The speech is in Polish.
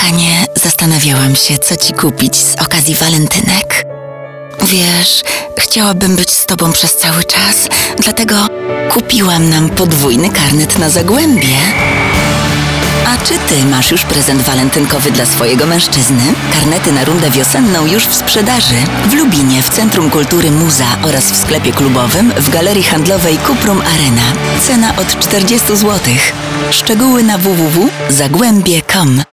Kochanie, zastanawiałam się, co ci kupić z okazji walentynek. Wiesz, chciałabym być z tobą przez cały czas, dlatego kupiłam nam podwójny karnet na Zagłębie. A czy ty masz już prezent walentynkowy dla swojego mężczyzny? Karnety na rundę wiosenną już w sprzedaży. W Lubinie, w Centrum Kultury Muza oraz w sklepie klubowym w galerii handlowej Cuprum Arena. Cena od 40 zł. Szczegóły na www.zagłębie.com.